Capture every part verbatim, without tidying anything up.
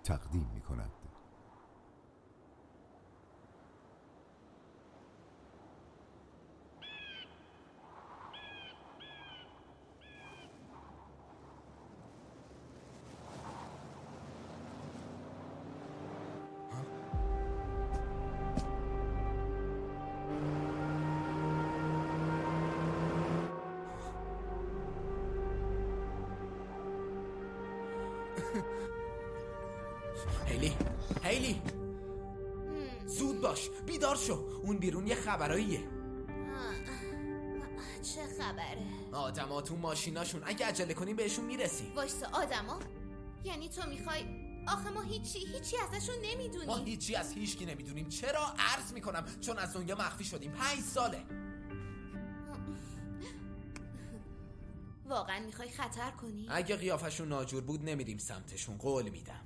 تقدیم می کند. هیلی هیلی زود باش، بیدار شو، اون بیرون یه خبراییه. چه خبره؟ آدما تو ماشیناشون، اگه عجله کنیم بهشون میرسیم. وایسا، آدما؟ یعنی تو میخوای؟ آخه ما هیچی هیچی ازشون نمیدونیم. ما هیچی از هیچکی نمیدونیم. چرا؟ عرض میکنم چون از دنیا مخفی شدیم. پنج ساله. واقعا میخوای خطر کنی؟ اگه قیافشون ناجور بود نمیریم سمتشون، قول میدم.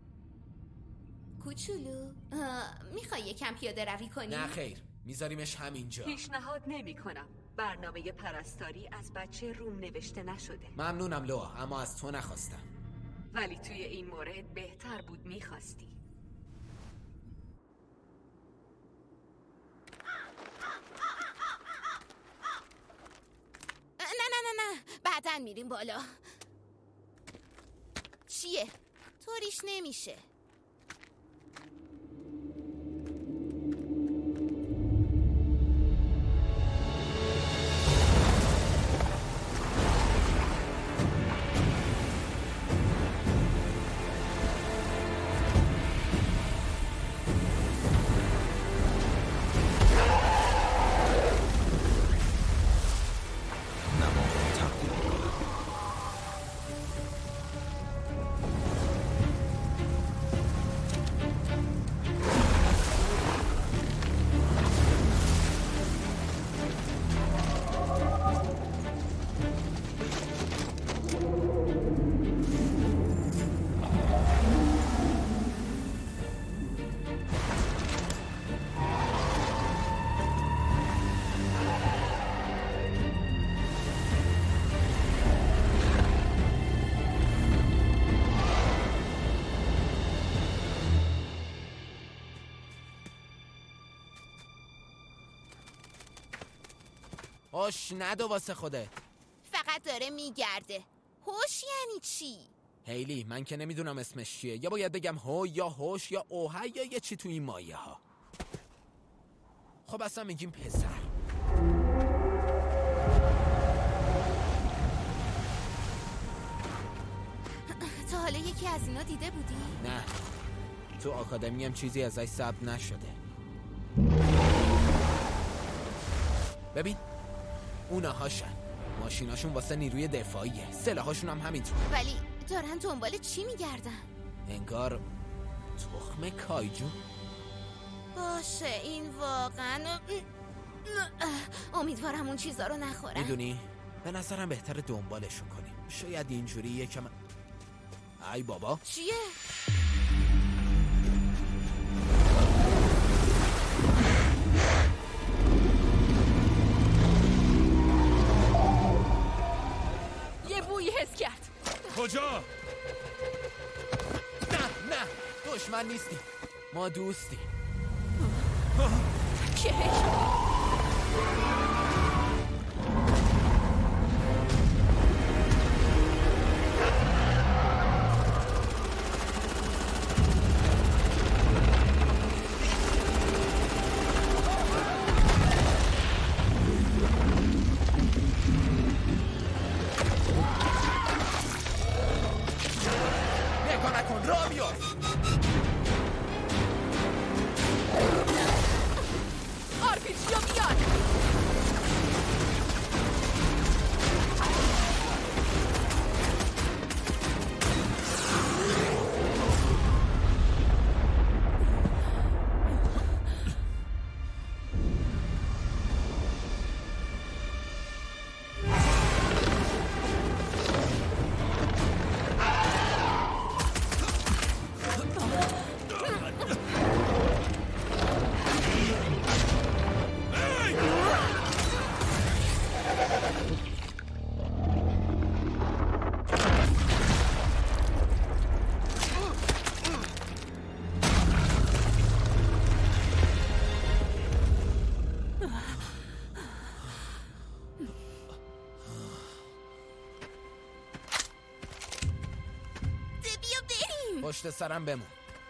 کوچولو، میخوای یکم پیاده روی کنی؟ نه خیر، میذاریمش همینجا. پیشنهاد نمی کنم. برنامه پرستاری از بچه روم نوشته نشده. ممنونم لوا، اما از تو نخواستم. ولی توی این مورد بهتر بود میخواستی. نه نه نه نه بعداً میریم بالا. چیه؟ طوریش نمیشه. هوش ندو واسه خودت. فقط داره میگرده. هوش یعنی چی؟ هیلی من که نمیدونم اسمش چیه. یا باید بگم هو یا هوش یا اوه یا یه چی تو این مایه ها. خب اصلا میگیم پسر. تا حالا یکی از اینا دیده بودی؟ نه، تو آکادمی هم چیزی ازش ثبت نشده. ببین اونا هاشن، ماشیناشون واسه نیروی دفاعیه، سلاحاشون هم همینطور. ولی دارن دنبال چی میگردن؟ انگار تخم کایجو. باشه این واقعا امیدوارم اون چیزا رو نخورن. میدونی به نظرم بهتر دنبالشون کنیم. شاید اینجوری یکم. ای بابا چیه؟ یه بویی حس کرد. کجا؟ نه نه دشمن نیستی، ما دوستی. چه؟ نگاه نکن، را بیار. آرپیجیا بیاد. پشت سرم بمون.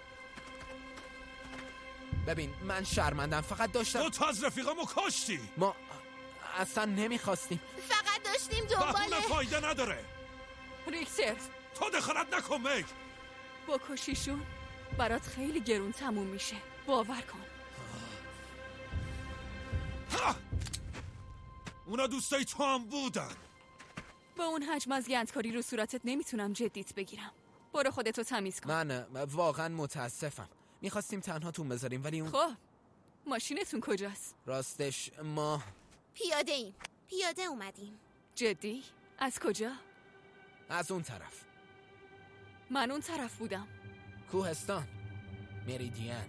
ببین من شرمندم، فقط داشتم. تو تا از رفیقامو کاشتی. ما اصلا نمیخواستیم، فقط داشتیم دنباله. بهونه فایده نداره. ریکتر تو دخالت نکن مگ. با کشیشون برات خیلی گرون تموم میشه، باور کن. ها! اونا دوستای تو هم بودن. با اون حجم از گندکاری رو صورتت نمیتونم جدیت بگیرم. برو خودتو تمیز کن. من واقعا متاسفم، میخواستیم تنها تون بذاریم ولی اون. خب ماشینتون کجاست؟ راستش ما پیاده ایم. پیاده اومدیم. جدی؟ از کجا؟ از اون طرف. من اون طرف بودم. کوهستان، مریدین.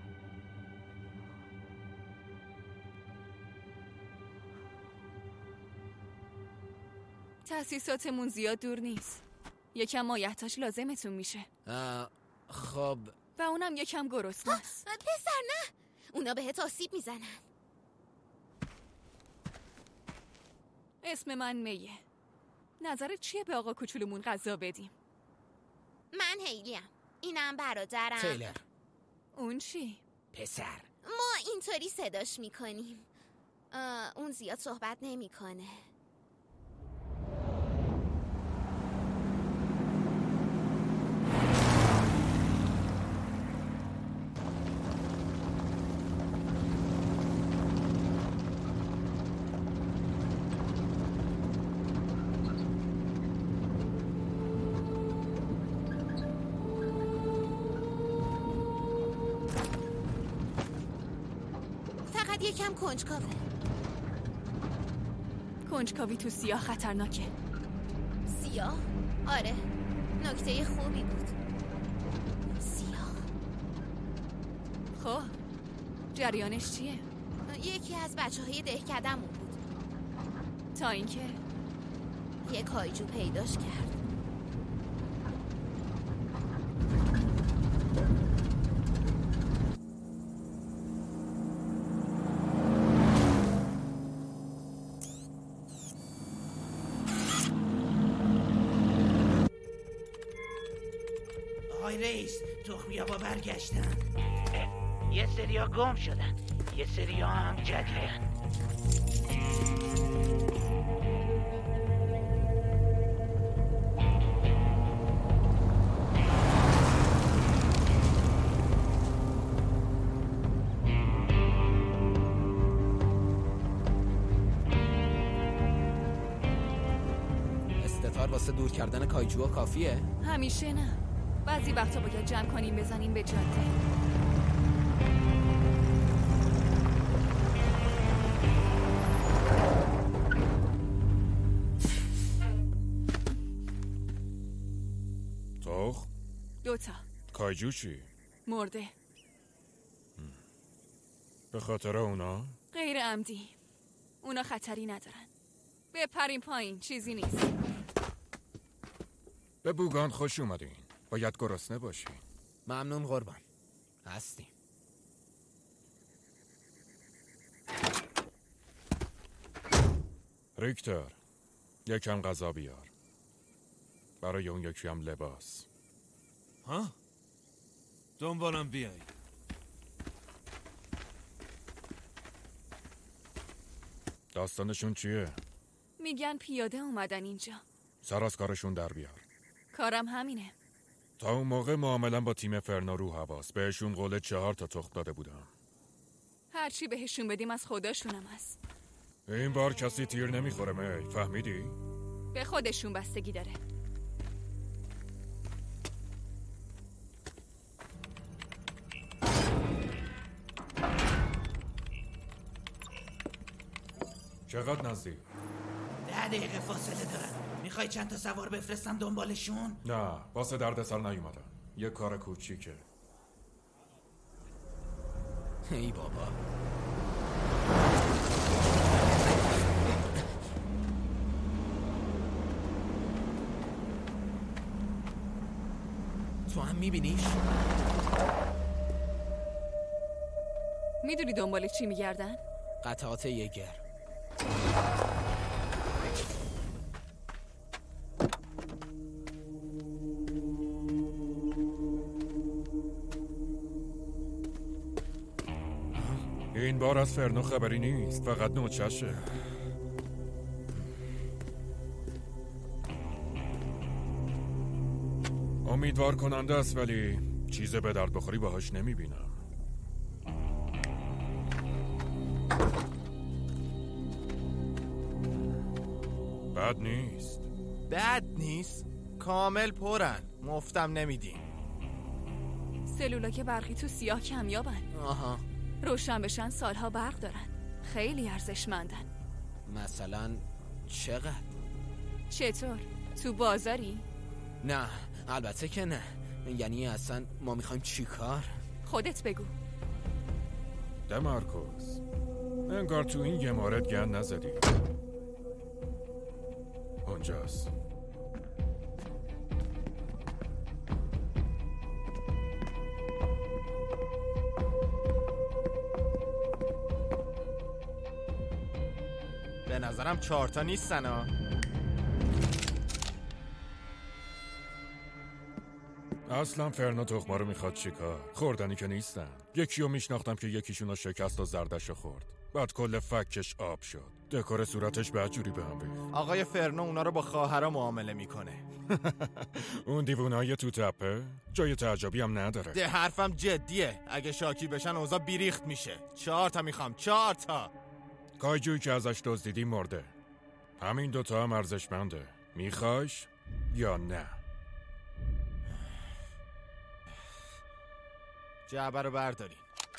تأسیساتمون زیاد دور نیست. یکم مایحتاج لازمتون میشه. خب و اونم یکم گرسنه است. پسر نه، اونا بهت آسیب میزنن. اسم من میه. نظرت چیه به آقا کوچولومون غذا بدیم؟ من هیلیم. اینم برادرم تیلر. اون چی؟ پسر. ما اینطوری صداش میکنیم. اون زیاد صحبت نمیکنه. یکم کنجکاوه. کنجکاوی تو سیاه خطرناکه. سیاه؟ آره، نکته خوبی بود. سیاه. خب جریانش چیه؟ یکی از بچه های دهکده‌مون بود. تا اینکه یک کایجو پیداش کرد. رئیس تخمیابا برگشتن. یه سریا گم شدن، یه سریا هم جدیدن. استتار واسه دور کردن کایجوها کافیه؟ همیشه نه، بعضی وقتا باید جمع کنیم بزنیم به جاده. تخم؟ دوتا. کایجو چی؟ مرده. به خاطر اونا؟ غیر عمدی. اونا خطری ندارن. بپریم پایین، چیزی نیست. به بوگان خوش اومدین. باید گرسنه باشین. ممنون قربان. هستیم. ریکتر، یکم غذا بیار. برای اون یکی هم لباس. ها؟ دنبالم بیاین. داستانشون چیه؟ میگن پیاده اومدن اینجا. سر از کارشون در بیار. کارم همینه. تا اون موقع معاملم با تیم فرنا رو حواس. بهشون قول چهار تا تخم داده بودم. هرچی بهشون بدیم از خداشونم هست. این بار کسی تیر نمیخوره می. فهمیدی؟ به خودشون بستگی داره. چقدر نزدیک؟ ده دقیقه فاصله دارن. میخوای چند تا سوار بفرستم دنبالشون؟ نه، واسه درد سر نیومدن. یه کار کوچیکه. ای بابا. تو هم میبینیش؟ میدونی دنبال چی میگردن؟ قطعات یگر. این بار از فرنو خبری نیست، فقط نوچشه. امیدوار کننده است ولی چیز به درد بخوری باهاش نمیبینم. بد نیست. بد نیست؟ کامل پرن، مفتم نمیدین. سلولاک برقی تو سیاه کمیابن. آها. روشن بشن سالها برق دارن. خیلی ارزشمندن. مثلا چقدر؟ چطور؟ تو بازاری؟ نه البته که نه. یعنی اصلا ما میخوایم چی کار؟ خودت بگو. دمارکوس، انگار تو این یه مورد گند نزدی. اونجاست. به نظرم چهارتا نیستن ها. اصلا فرنو تخما رو میخواد چیکار؟ خوردنی که نیستن. یکی رو میشناختم که یکیشون رو شکست و زردش خورد. بعد کل فکش آب شد. دکور صورتش بدجوری به هم ریخت. آقای فرنو اونا رو با خواهرها معامله میکنه. اون دیوونای تو تپه جای تعجبی هم نداره. ده حرفم جدیه. اگه شاکی بشن اوضاع بیریخت میشه. چهار تا میخوام، چهار تا. کایجویی که ازش دزدیدی مرده. همین دوتا هم ارزشمنده. میخوایش یا نه؟ جعبه رو بردارین.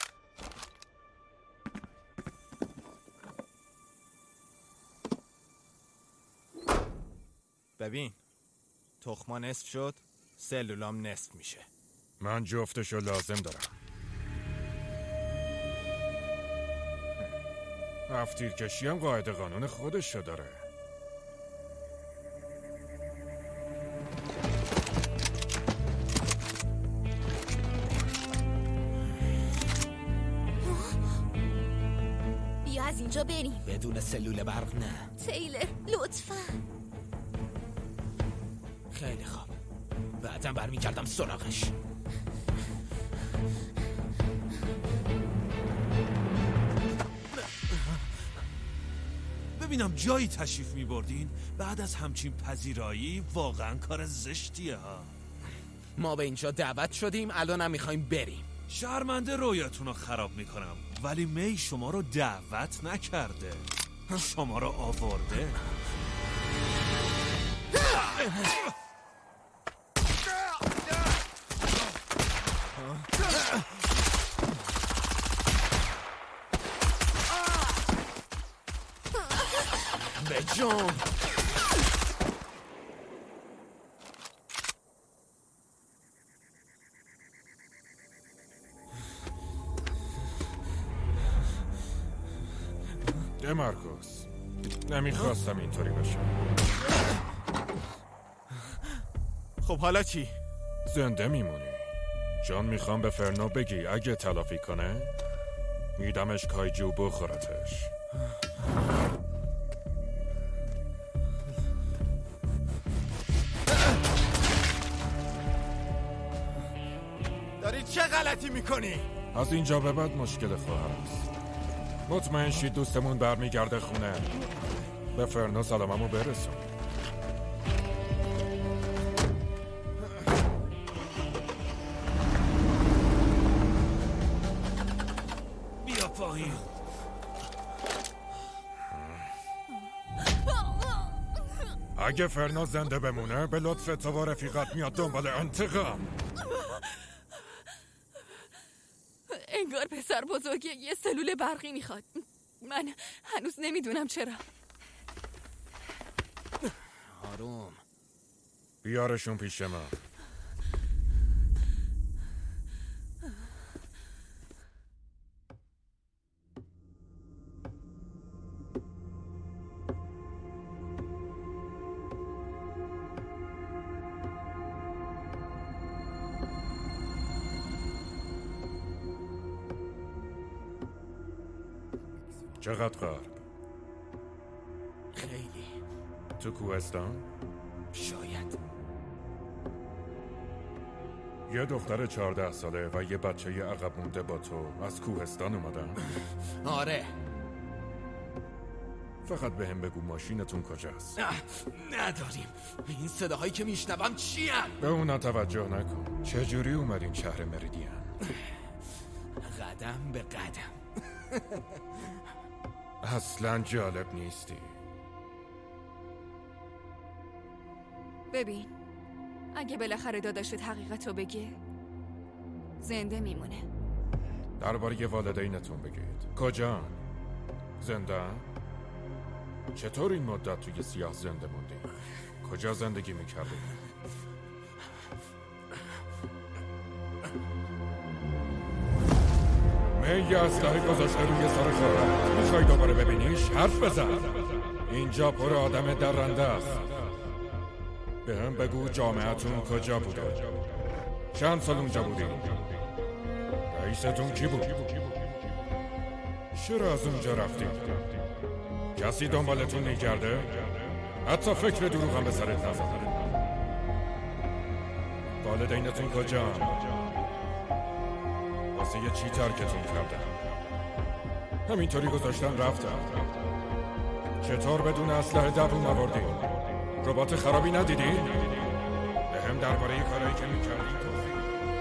ببین تخما نصف شد، سلولام نصف میشه. من جفتشو لازم دارم. هفتیر کشی هم قاعده قانون خودشو داره. بیا از اینجا بریم. بدون سلول برق نه. تیلر لطفاً. خیلی خوب، بعدم برمیگردم سراغش. ببینم جایی تشریف می‌بردین بعد از همچین پذیرایی واقعا کار زشتیه ها. ما به اینجا دعوت شدیم، الانم میخوایم بریم. شرمنده رویاتون رو خراب میکنم ولی می شما رو دعوت نکرده، شما رو آورده. به جون. دمارکوس، نمیخواستم اینطوری بشه. خب حالا چی؟ زنده میمونی چون میخوام به فرنو بگی اگه تلافی کنه میدمش کایجو بخورتش. داری چه غلطی میکنی؟ از اینجا به بعد مشکل خواهر است. مطمئن شید دوستمون برمیگرده خونه. به فرنو سلاممو برسون. بیا پایین. اگه فرنو زنده بمونه به لطف تو و رفیقت میاد دنبال انتقام. انگار پسر بزرگی یه سلول برقی میخواد. من هنوز نمیدونم چرا. آروم. بیارشون پیش من. چقدر غرب؟ خیلی. تو کوهستان؟ شاید. یه دختر چهارده ساله و یه بچه عقب مونده با تو از کوهستان اومدن؟ آره. فقط به هم بگو ماشینتون کجاست؟ نداریم. این صداهایی که میشنوم چی هن؟ به اونا توجه نکن. چجوری اومدین شهر مریدین؟ قدم به قدم. اصلا جالب نیستی. ببین، اگه بالاخره داداشت حقیقتو بگه زنده میمونه. درباره والدینتون بگید. کجان؟ زنده؟ چطور این مدت توی سیاه زنده موندی؟ کجا زندگی میکردی؟ می اسلحه گذاشته روی سر خواهد. میخوای دوباره ببینیش؟ حرف بزن. اینجا پر آدم درنده است. به هم بگو جامعتون کجا بوده؟ چند سال اونجا بودی؟ رئیستون کی بود؟ چرا از اونجا رفتی؟ کسی دنبالتون میگرده؟ حتی فکر دروغ هم به سرت نزده. والدینتون کجا؟ واسه یه چی ترکتون کردن؟ همینطوری گذاشتن رفتن. چطور بدون اسلحه دووم آوردی؟ ربات خرابی ندیدی؟ به هم درباره کارهایی که میکردی توضیح.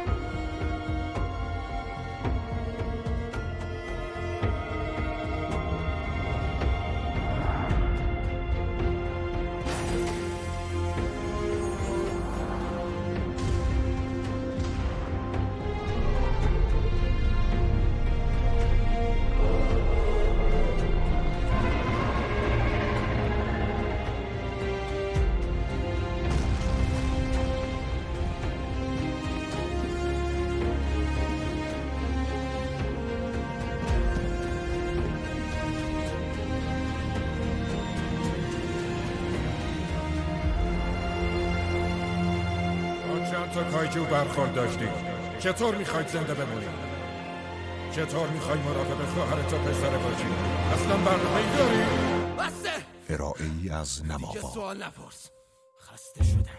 تا کایجو برخورد داشتی. چطور میخواید زنده بمونی؟ چطور میخوای مراقب خواهرت و پسر باشی؟ اصلا برنامه‌ای داری؟ بسته! ارائه‌ای از نماوا. دیگه سوال نپرس. خسته شدم.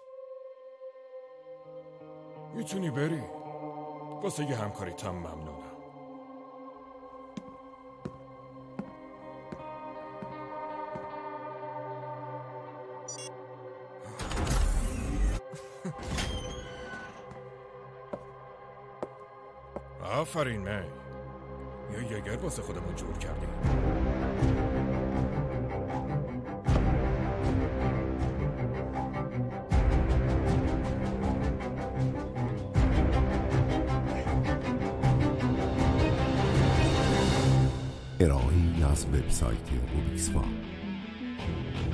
میتونی بری. واسه یه همکاریت هم ممنونم. آفرین می. یه یگر واسه خودمون جور کردیم. ارائه‌ای از وبسایت روبیکسوا.